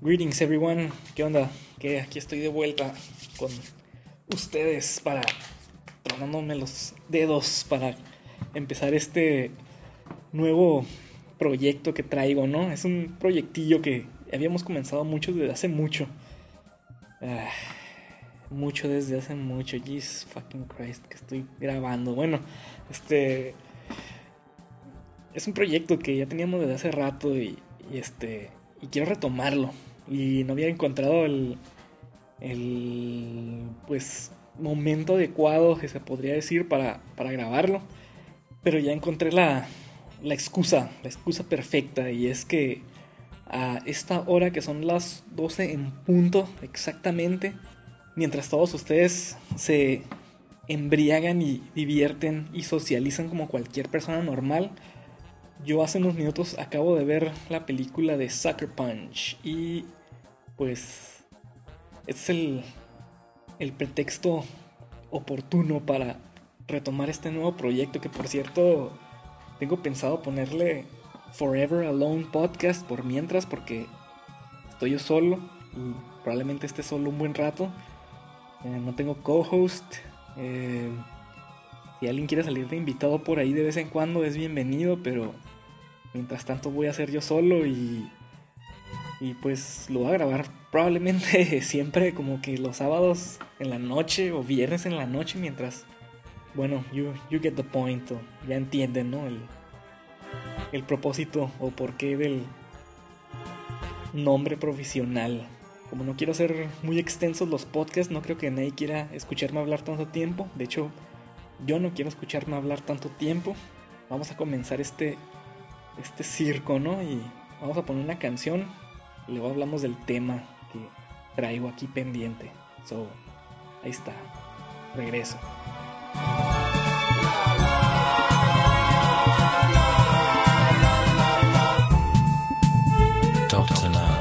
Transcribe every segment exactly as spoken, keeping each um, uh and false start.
Greetings everyone, ¿qué onda? Que aquí estoy de vuelta con ustedes para tronándome los dedos para empezar este nuevo proyecto que traigo, ¿no? Es un proyectillo que habíamos comenzado mucho desde hace mucho. Ah, mucho desde hace mucho. Jesus fucking Christ, que estoy grabando. Bueno, este es un proyecto que ya teníamos desde hace rato y, y este y quiero retomarlo. Y no había encontrado el, el pues momento adecuado, que se podría decir, para, para grabarlo. Pero ya encontré la, la excusa, la excusa perfecta. Y es que a esta hora, que son las doce en punto exactamente, mientras todos ustedes se embriagan y divierten y socializan como cualquier persona normal, yo hace unos minutos acabo de ver la película de Sucker Punch y pues es el, el pretexto oportuno para retomar este nuevo proyecto, que por cierto tengo pensado ponerle Forever Alone Podcast por mientras, porque estoy yo solo y probablemente esté solo un buen rato. Eh, no tengo co-host. Eh, si alguien quiere salir de invitado por ahí de vez en cuando es bienvenido, pero mientras tanto voy a ser yo solo y, y pues lo voy a grabar probablemente siempre como que los sábados en la noche o viernes en la noche, mientras, bueno, you, you get the point, o ya entienden, ¿no? El, el propósito o porqué del nombre profesional. Como no quiero hacer muy extensos los podcasts, no creo que nadie quiera escucharme hablar tanto tiempo. De hecho, yo no quiero escucharme hablar tanto tiempo. Vamos a comenzar este este circo, ¿no? Y vamos a poner una canción y luego hablamos del tema que traigo aquí pendiente. So, ahí está. Regreso. Doctor Love.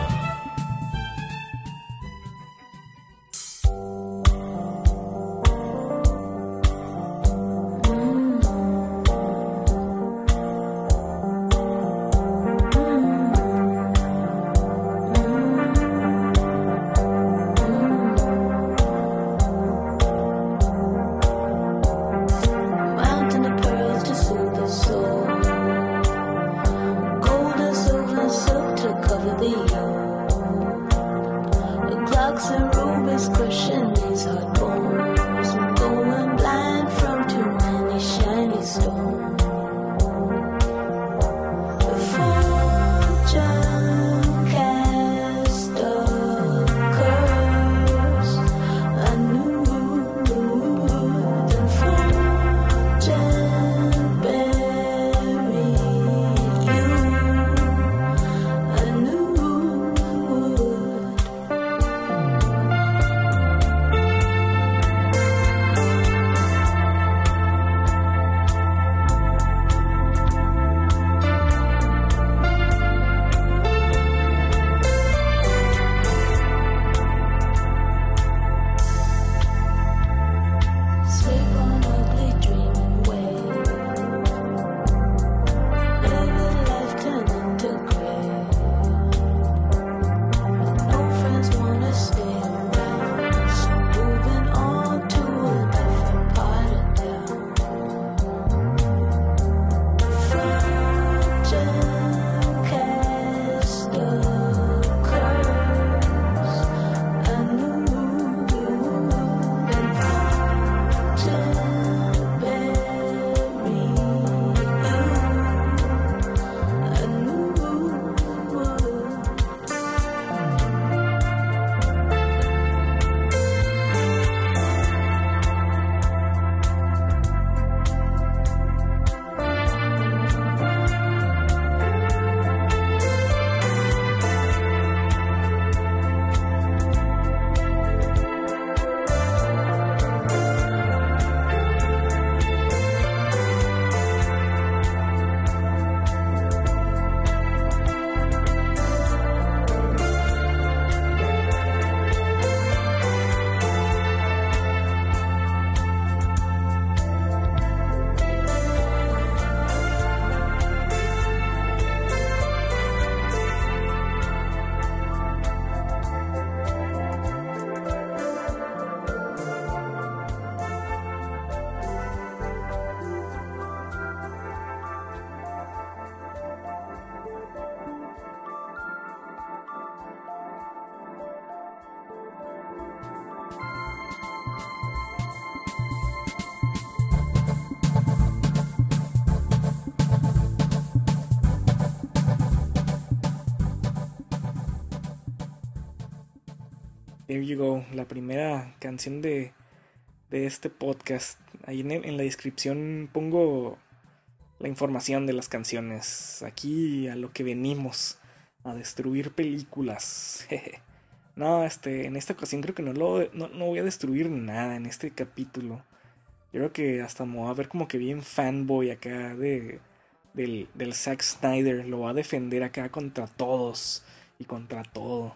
There You Go, la primera canción de, de este podcast. Ahí en, el- en la descripción pongo la información de las canciones. Aquí a lo que venimos, a destruir películas. Jeje. No, este, en esta ocasión creo que no, lo, no, no voy a destruir nada en este capítulo. Yo creo que hasta me voy a ver como que bien fanboy acá de, del, del Zack Snyder. Lo va a defender acá contra todos y contra todo.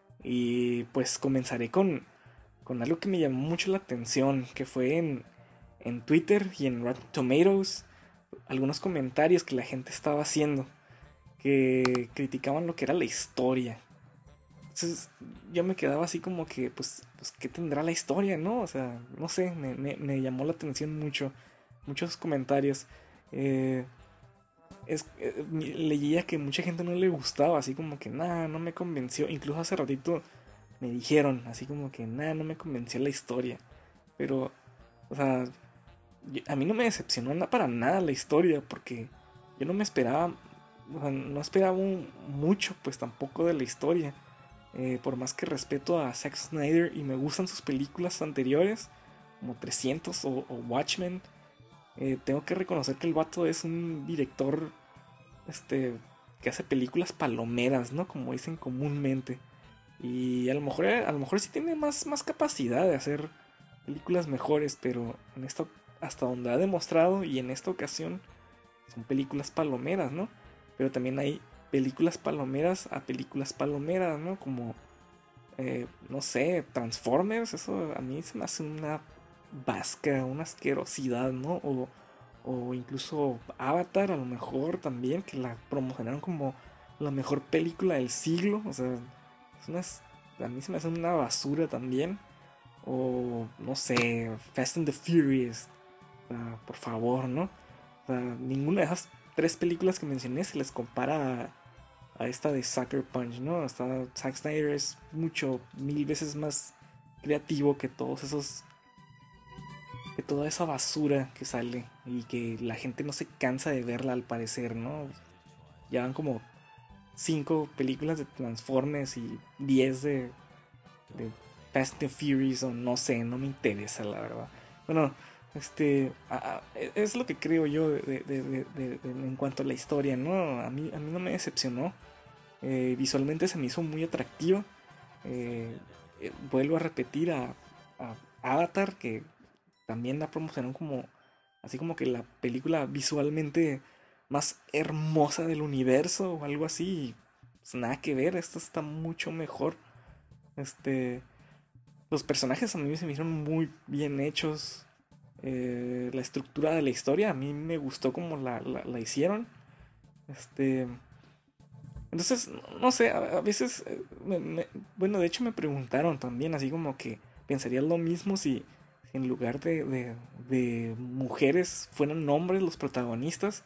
Y pues comenzaré con, con algo que me llamó mucho la atención, que fue en, en Twitter y en Rotten Tomatoes, algunos comentarios que la gente estaba haciendo, que criticaban lo que era la historia. Entonces yo me quedaba así como que, pues, pues ¿qué tendrá la historia, no? O sea, no sé, me, me- me llamó la atención mucho, muchos comentarios. Eh, es, eh, Leía que mucha gente no le gustaba, así como que, nada, no me convenció. Incluso hace ratito me dijeron, así como que, nada, no me convenció la historia. Pero, o sea, yo- a mí no me decepcionó na- para nada la historia, porque yo no me esperaba, o sea, no esperaba un- mucho, pues tampoco de la historia. Eh, por más que respeto a Zack Snyder y me gustan sus películas anteriores, como trescientos o, o Watchmen, eh, tengo que reconocer que el vato es un director, este, que hace películas palomeras, ¿no? Como dicen comúnmente. Y a lo mejor, a lo mejor sí tiene más, más capacidad de hacer películas mejores, pero en esto, hasta donde ha demostrado y en esta ocasión, son películas palomeras, ¿no? Pero también hay películas palomeras a películas palomeras, ¿no? Como, eh, no sé, Transformers, eso a mí se me hace una vasca, una asquerosidad, ¿no? O, o incluso Avatar, a lo mejor también, que la promocionaron como la mejor película del siglo, o sea, es unas, a mí se me hace una basura también. O no sé, Fast and the Furious, o sea, por favor, ¿no? O sea, ninguna de esas tres películas que mencioné se les compara a, a esta de Sucker Punch, ¿no? Hasta Zack Snyder es mucho, mil veces más creativo que todos esos, que toda esa basura que sale y que la gente no se cansa de verla al parecer, ¿no? Ya van como cinco películas de Transformers y diez de, de Fast and Furious o no sé, no me interesa la verdad. Bueno, este, a- a- e- es lo que creo yo de, de- de- de- de- de- en cuanto a la historia, ¿no? A mí, a mí no me decepcionó. Eh, visualmente se me hizo muy atractiva. Eh, eh, Vuelvo a repetir a, a Avatar, que también la promocionaron como, así como que la película visualmente más hermosa del universo o algo así. Y, pues, nada que ver, esta está mucho mejor. Este, los personajes a mí se me hicieron muy bien hechos. Eh, la estructura de la historia a mí me gustó como la, la, la hicieron. Este, entonces, no sé, a, a veces, eh, me- me- bueno, de hecho me preguntaron también, así como que pensarías lo mismo si, si en lugar de, de, de mujeres fueran hombres los protagonistas.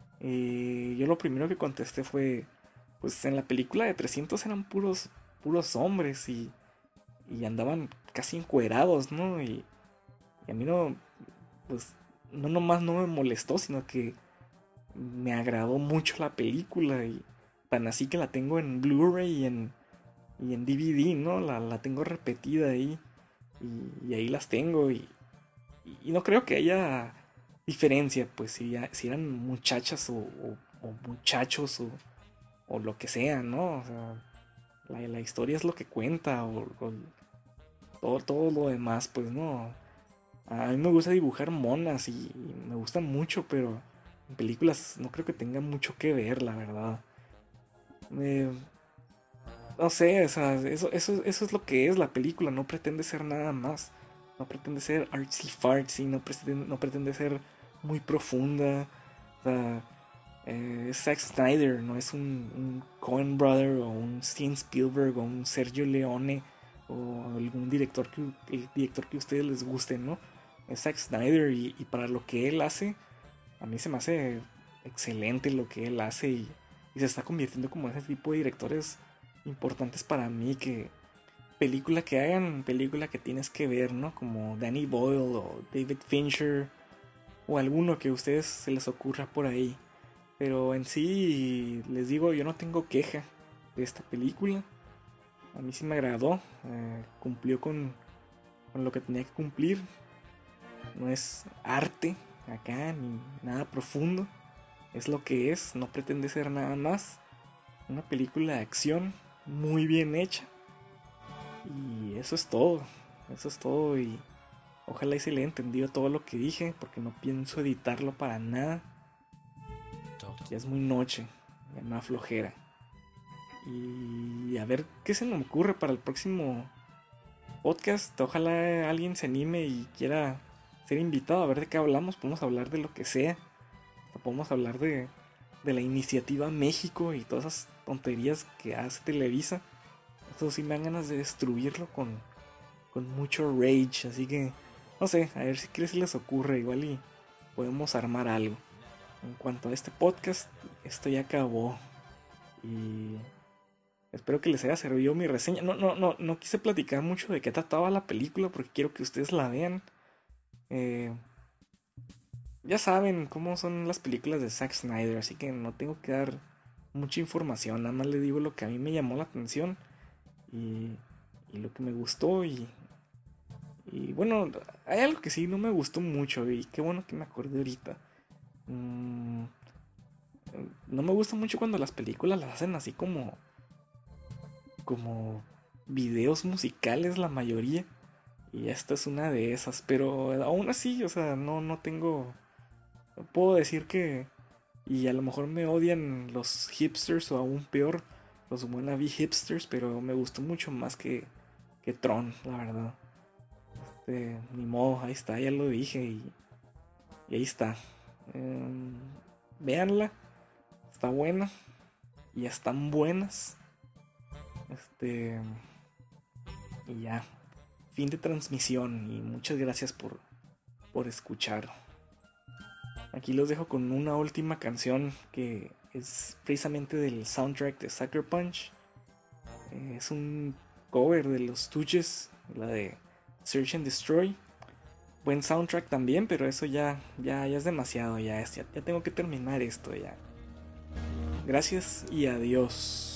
Y yo lo primero que contesté fue, pues en la película de trescientos eran puros, puros hombres y, y andaban casi encuerados, ¿no? Y, y a mí no, pues, no nomás no me molestó, sino que me agradó mucho la película y tan así que la tengo en Blu-ray y en, y en D V D, ¿no? La, la tengo repetida ahí y, y ahí las tengo y, y no creo que haya diferencia, pues si, ya- si eran muchachas o, o- o muchachos o, o lo que sea, ¿no? O sea, la, la historia es lo que cuenta o, o todo, todo lo demás, pues no. A mí me gusta dibujar monas y, y me gustan mucho, pero en películas no creo que tenga mucho que ver, la verdad. Eh, no sé, o sea, eso, eso, eso es lo que es la película, no pretende ser nada más. No pretende ser artsy fartsy, no pretende, no pretende ser muy profunda. O sea, eh, es Zack Snyder, no es un, un Coen Brother o un Steven Spielberg o un Sergio Leone o algún director que, el director que a ustedes les guste, ¿no? Es Zack Snyder y, y para lo que él hace, a mí se me hace excelente lo que él hace y, y se está convirtiendo como ese tipo de directores importantes para mí que película que hagan, película que tienes que ver, ¿no? Como Danny Boyle o David Fincher o alguno que a ustedes se les ocurra por ahí. Pero en sí, les digo, yo no tengo queja de esta película. A mí sí me agradó. Eh, cumplió con, con lo que tenía que cumplir. No es arte acá ni nada profundo. Es lo que es. No pretende ser nada más. Una película de acción muy bien hecha. Y eso es todo. Eso es todo. Y ojalá y se le haya entendido todo lo que dije. Porque no pienso editarlo para nada. Ya es muy noche. Ya me da flojera. Y a ver qué se me ocurre para el próximo podcast. Ojalá alguien se anime y quiera ser invitado a ver de qué hablamos. Podemos hablar de lo que sea. O podemos hablar de, de la iniciativa México y todas esas tonterías que hace Televisa. Eso sí me dan ganas de destruirlo con, con mucho rage. Así que, no sé, a ver si qué se les ocurre. Igual y podemos armar algo. En cuanto a este podcast, esto ya acabó. Y espero que les haya servido mi reseña. No, no, no, no quise platicar mucho de qué trataba la película porque quiero que ustedes la vean. Eh, ya saben cómo son las películas de Zack Snyder, así que no tengo que dar mucha información. Nada más le digo lo que a mí me llamó la atención y, y lo que me gustó. Y, y bueno, hay algo que sí no me gustó mucho y qué bueno que me acordé ahorita. Mm, no me gusta mucho cuando las películas las hacen así como como videos musicales la mayoría. Y esta es una de esas. Pero aún así, o sea, no, no tengo. No puedo decir que. Y a lo mejor me odian los hipsters o aún peor, los wannabe hipsters. Pero me gustó mucho más que, que Tron, la verdad. Este, ni modo, ahí está, ya lo dije. Y, y ahí está. Eh, véanla. Está buena. Y están buenas. Este. Y ya. Fin de transmisión y muchas gracias por, por escuchar. Aquí los dejo con una última canción que es precisamente del soundtrack de Sucker Punch. Eh, es un cover de los Stooges, la de Search and Destroy. Buen soundtrack también, pero eso ya, ya, ya es demasiado. Ya, es, ya, ya tengo que terminar esto ya. Gracias y adiós.